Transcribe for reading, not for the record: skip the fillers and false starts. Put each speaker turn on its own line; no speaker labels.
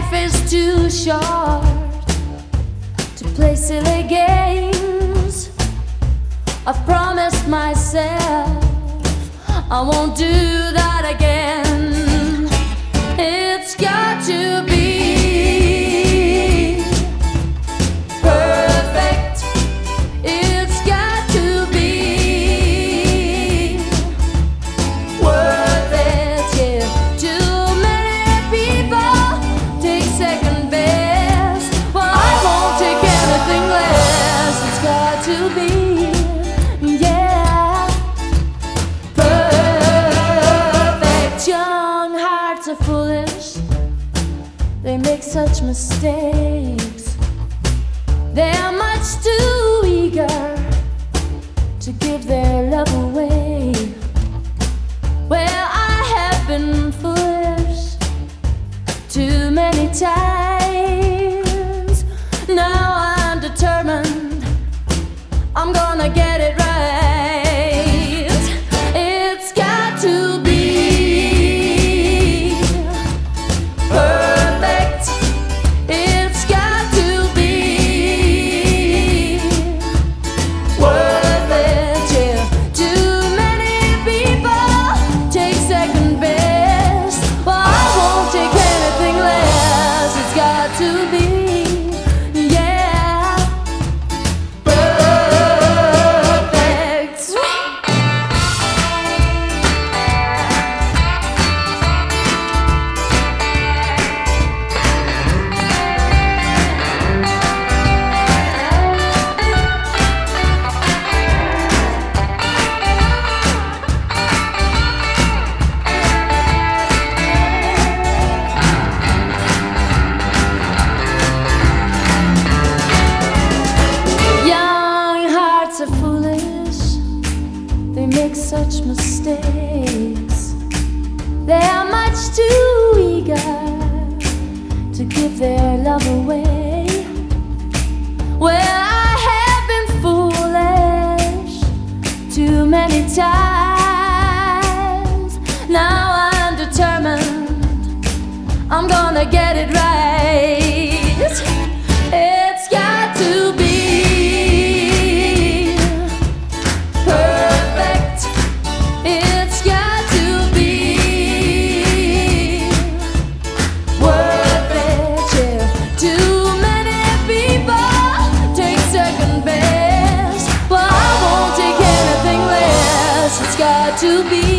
Life is too short to play silly games. I've promised myself I won't do that again. It's got to be perfect. It's got to be worth it. Yeah, too many people take second best. Well, I won't take anything less. It's got to be. Young hearts are foolish, they make such mistakes. They are much too eager to give their love away. Well, I have been foolish too many times. Now I'm determined, I'm gonna get it right. It's got to be make such mistakes. They are much too eager to give their love away. Well, I have been foolish too many times. Now I'm determined, I'm gonna get it right. It's got to be to be